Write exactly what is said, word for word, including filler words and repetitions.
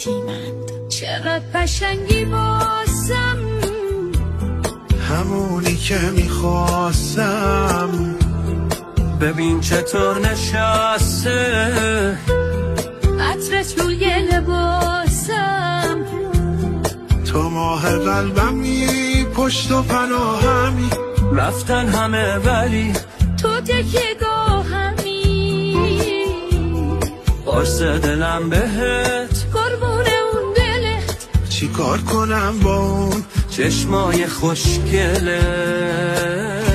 یتیمند. چقدر قشنگی باسم، همونی که میخواستم. ببین چطور نشسته عطرت روی لباسم. تو ماه قلبمی، پشت و پناهمی. رفتن همه ولی تو تکیه گاهمی. قرص دلم بهت، قربون اون دلت. چی کار کنم با اون چشمای خوشگله.